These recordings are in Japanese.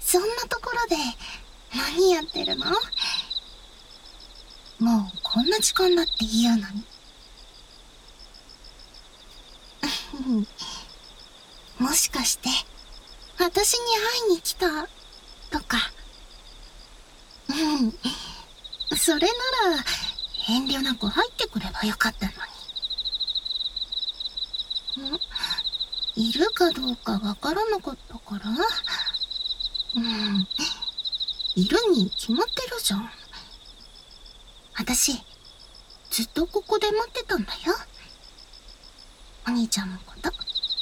そんなところで何やってるの？もうこんな時間だって言うのに。もしかして私に会いに来たとか。それなら遠慮なく入ってくればよかったのに。いるかどうかわからなかったから。いるに決まってるじゃん。私ずっとここで待ってたんだよ、お兄ちゃんのこと。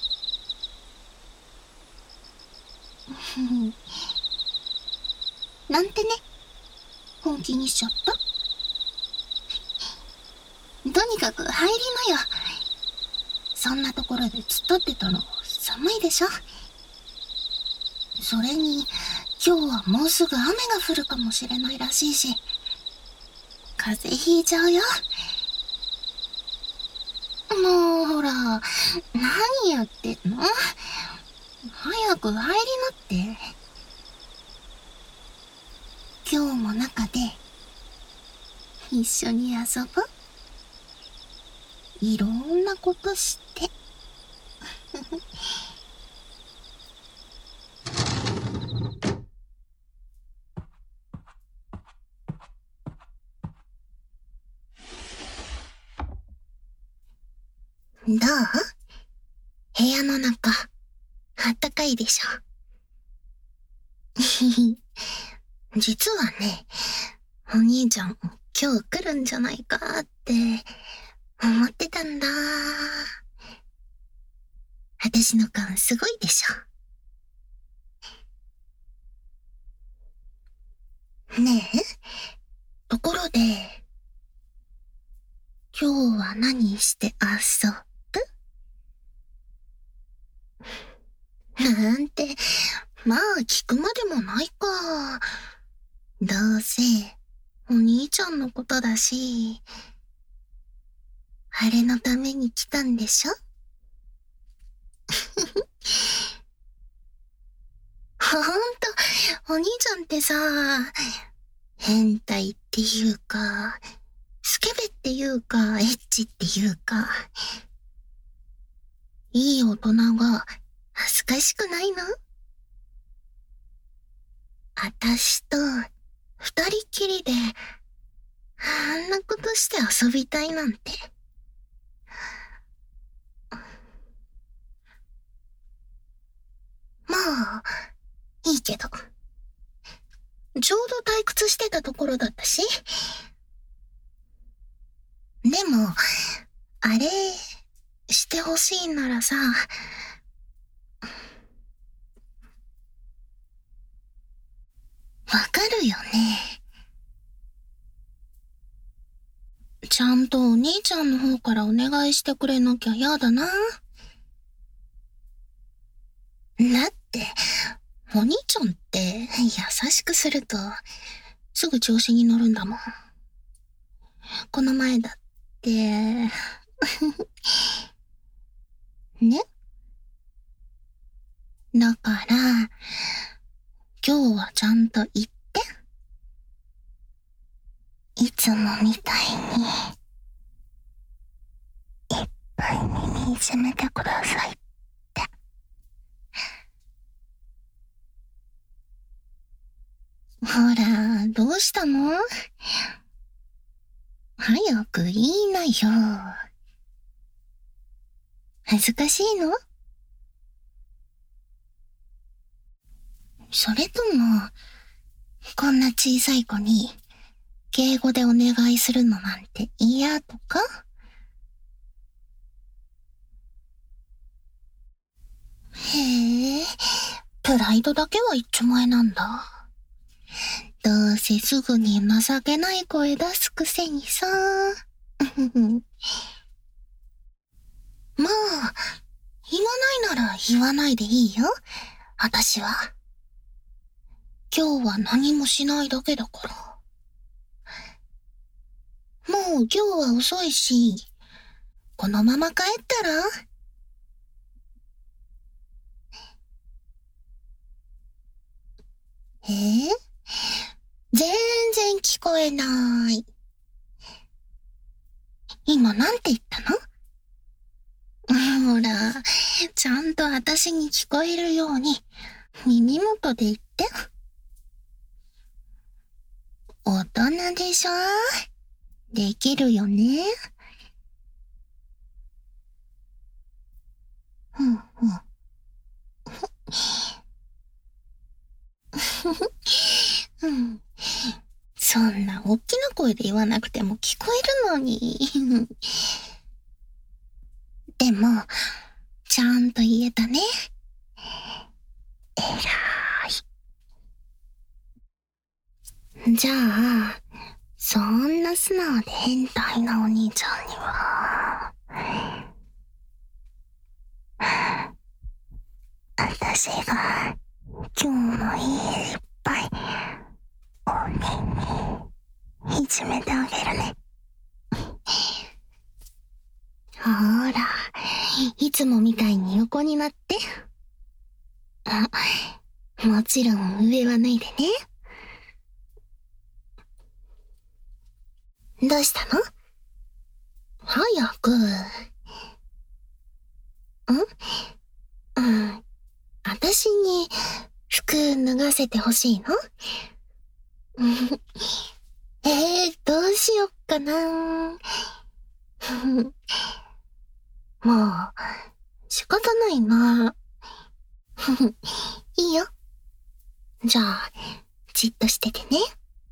なんてね、本気にしちゃった？とにかく入りなよ。そんなところで突っ立ってたら寒いでしょ。それに今日はもうすぐ雨が降るかもしれないらしいし、風邪ひいちゃうよ。もうほら、何やってんの？早く入りなって。今日も中で一緒に遊ぼう。いろんなことして。どう？部屋の中、あったかいでしょ。実はね、お兄ちゃん今日来るんじゃないかって思ってたんだ。私の勘すごいでしょ。ねえ、ところで、今日は何して遊ぶ？なんて、まあ聞くまでもないか。どうせ、お兄ちゃんのことだし、あれのために来たんでしょ？ほんと、お兄ちゃんってさ、変態っていうか、スケベっていうか、エッチっていうか、いい大人が恥ずかしくないの？あたしと二人きりで、あんなことして遊びたいなんて。まあ、いいけど。ちょうど退屈してたところだったし。でも、あれ、してほしいならさ、わかるよね。ちゃんとお兄ちゃんの方からお願いしてくれなきゃやだな。だって、お兄ちゃんって優しくするとすぐ調子に乗るんだもん。この前だって、ね？だから、今日はちゃんと言って。いつもみたいに、いっぱい耳いじめてくださいって。ほら、どうしたの？早く言いなよ。恥ずかしいの？それとも、こんな小さい子に、敬語でお願いするのなんて嫌とか？へえ、プライドだけは一丁前なんだ。どうせすぐに情けない声出すくせにさ。まあ、言わないなら言わないでいいよ。私は。今日は何もしないだけだから。もう今日は遅いし、このまま帰ったら？ 全然聞こえない。今なんて言ったの？ほら、ちゃんと私に聞こえるように耳元で言って。大人でしょ？できるよね。そんな大きな声で言わなくても聞こえるのに。でも、ちゃんと言えたね。えらい。じゃあ、そんな素直で変態なお兄ちゃんには、私が今日もいっぱいお耳いじめてあげるね。ほら、いつもみたいに横になって。もちろん上は脱いでね。どうしたの？早く。私に服脱がせてほしいの？どうしよっかな。もう、仕方ないな。いいよ。じゃあ、じっとしててね。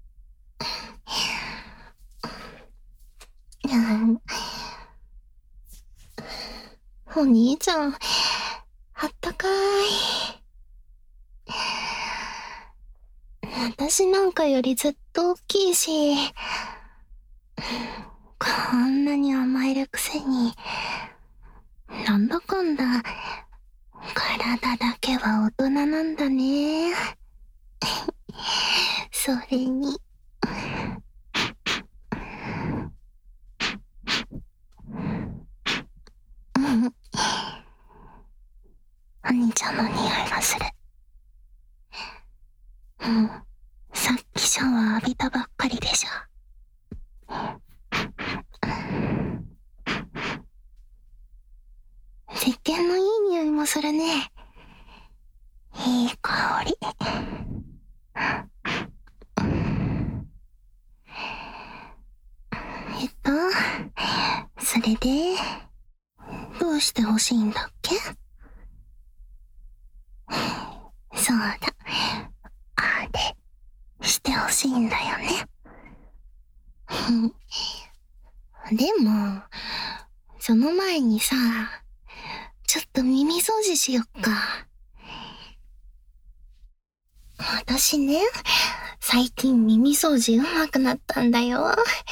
お兄ちゃん、あったかい。私なんかよりずっと大きいし、こんなに甘えるくせに、なんだかんだ、体だけは大人なんだね。それに、お兄ちゃんの匂いがする。さっきシャワー浴びたばっかりでしょ。石鹸のいい匂いもするね。いい香り。それで、どうしてほしいんだっけ？そうだ。あれ、してほしいんだよね。でも、その前にさ、ちょっと耳掃除しよっか。私ね、最近耳掃除上手くなったんだよ。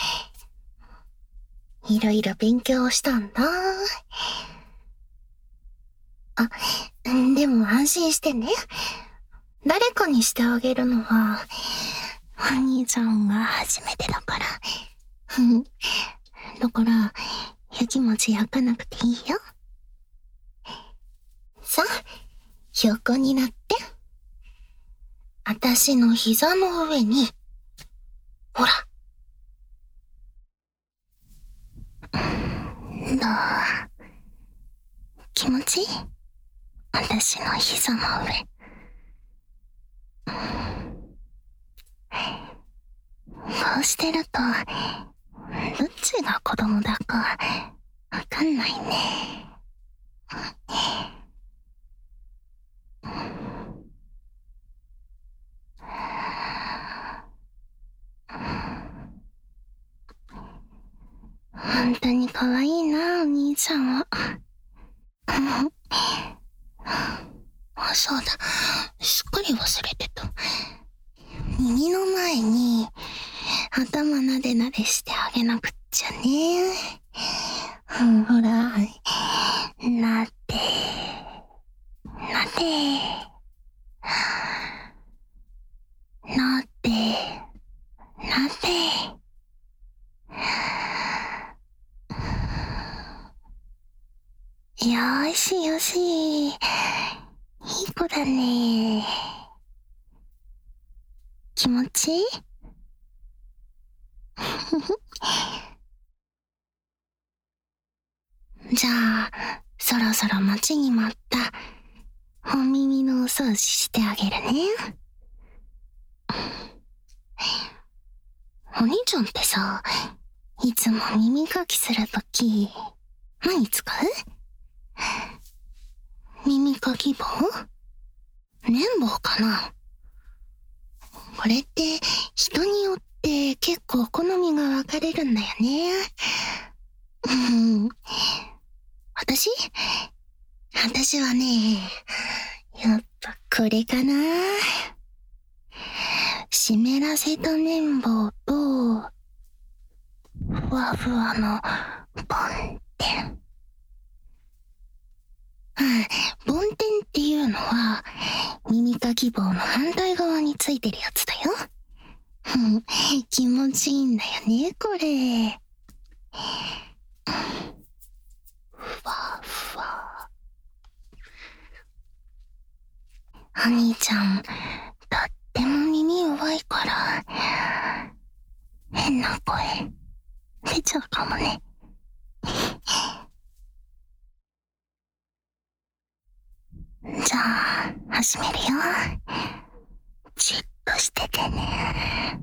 いろいろ勉強したんだ。でも安心してね。誰かにしてあげるのは、お兄ちゃんが初めてだから。だから、やきもち焼かなくていいよ。さあ、横になって。私の膝の上に、ほら。どう？気持ちいい？私の膝の上。こうしてると、どっちが子供だかわかんないね。本当に可愛いな、お兄ちゃんは。そうだ。すっかり忘れてた。耳の前に頭なでなでしてあげなくっちゃね。ほら、なで、なで、なで、なで。よーしよし。いい子だね。 気持ちいい？じゃあ、そろそろ待ちに待った本耳のお掃除してあげるね。お兄ちゃんってさ、いつも耳かきするとき、何使う？耳かき棒？綿棒かな？これって人によって結構好みが分かれるんだよね。私はね、やっぱこれかな。湿らせた綿棒と、ふわふわのボンテン。ボンテンっていうのは、耳かき棒の反対側についてるやつだよ。気持ちいいんだよね、これ。ふわふわ。お兄ちゃん、とっても耳弱いから、変な声、出ちゃうかもね。じゃあ、始めるよ。じっとしててね。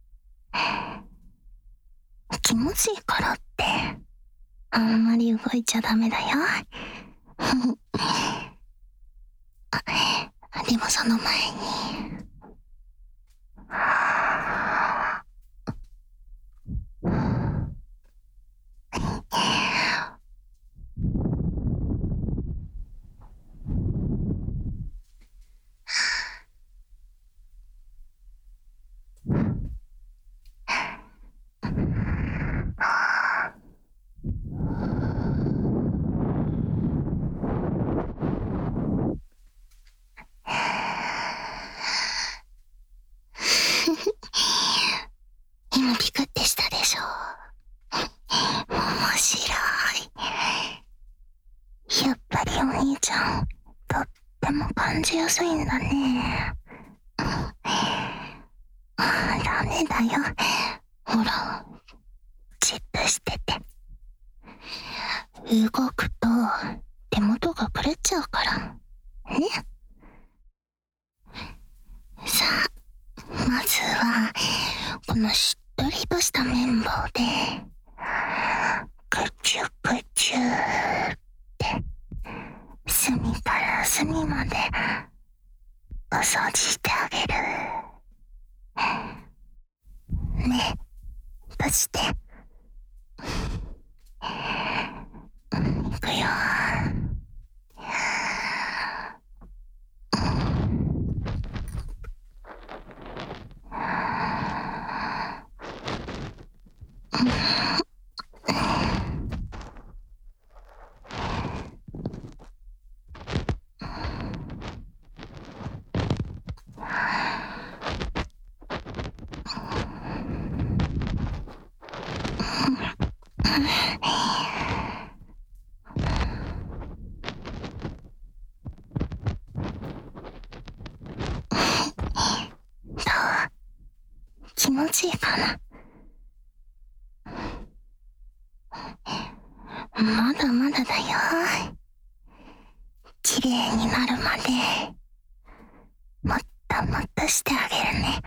気持ちいいからって、あんまり動いちゃダメだよ。でもその前に、今ピクってしたでしょ。面白い。やっぱりお兄ちゃん、とっても感じやすいんだね。ダメだよ。ほら、じっとしてて。動くと手元が狂っちゃうからね。さあ、まずはこのしっとりとした綿棒でくちゅくちゅって隅から隅までお掃除してあげる。目閉じて。いくよ。気持ちいいかな。まだまだだよ。綺麗になるまでもっともっとしてあげるね。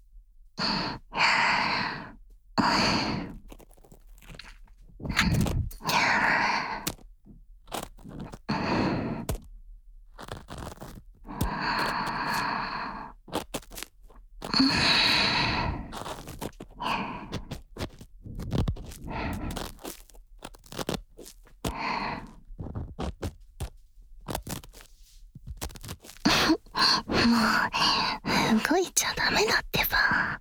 もう動いちゃダメだってば。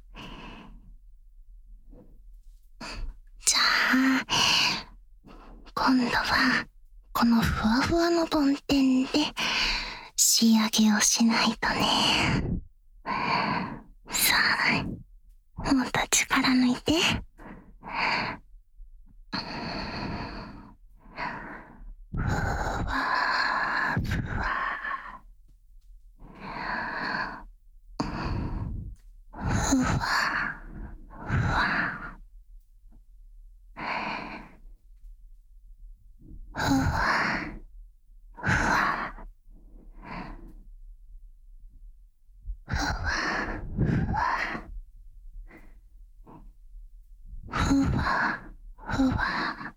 じゃあ今度はこのふわふわのボンテンで仕上げをしないとね。さあ、もっと力抜いて。ふわふわ。ふふわふわふわふわふわふわふわ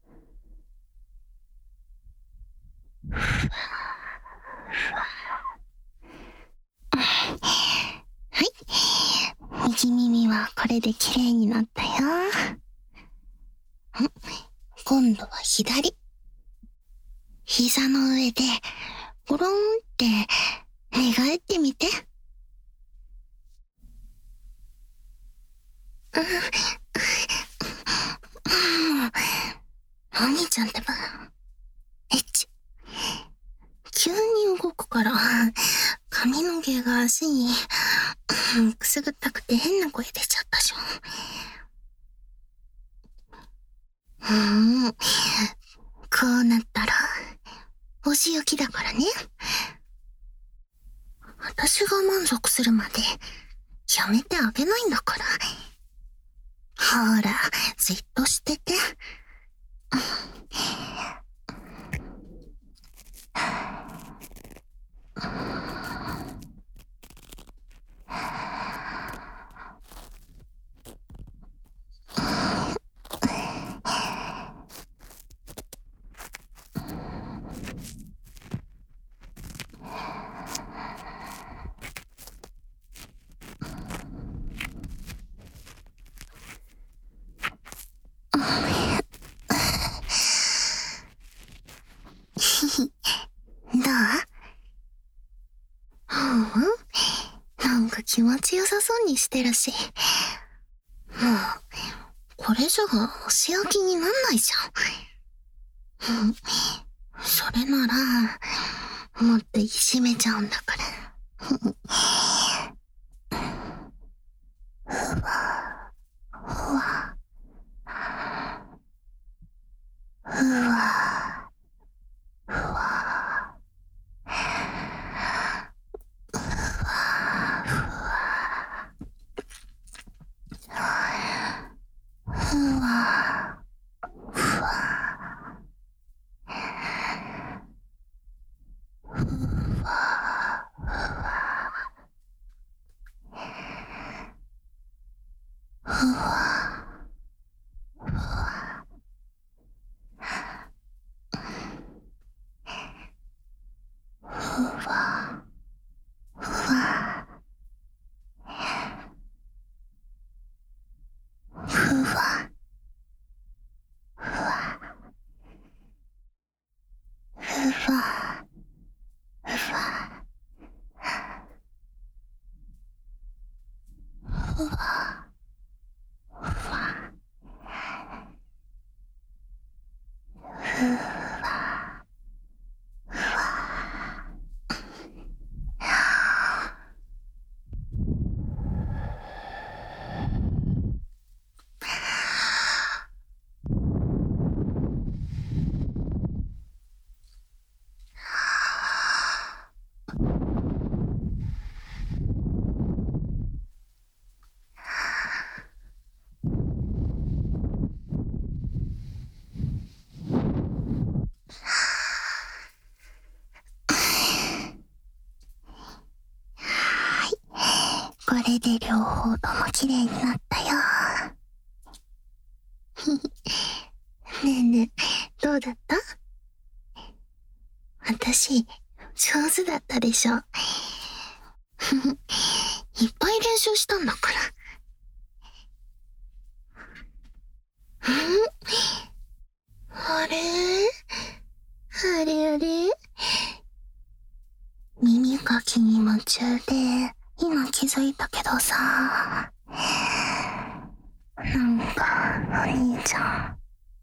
はい、右耳はこれで綺麗になったよ。今度は左。膝の上でゴロンって寝返ってみて。お兄ちゃんってば、急に動くから髪の毛が足にくすぐったくて変な声出ちゃったじゃん。こうなったらお仕置きだからね。私が満足するまでやめてあげないんだから。ほら、じっとしてて。どう？なんか気持ちよさそうにしてるし。もう、これじゃお仕置きになんないじゃん。それなら、もっといじめちゃうんだから。ふわ、ふわ、ふわ、ふわ。ふわ、ふわ、ふわ、ふわ、ふわ、ふわ、ふわ、ふわ、ふわ、ふわ、ふわ、これで両方とも綺麗になったよ。ねえねえ、どうだった？私、上手だったでしょ。いっぱい練習したんだから。あれあれあれ、耳かきに夢中で今気づいたけどさ、なんかお兄ちゃん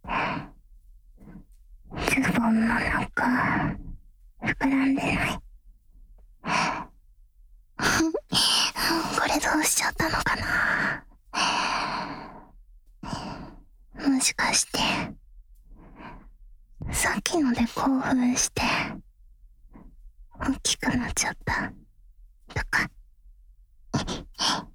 ズボンの中膨らんでない？これどうしちゃったのかな。もしかしてさっきので興奮して大きくなっちゃったとか。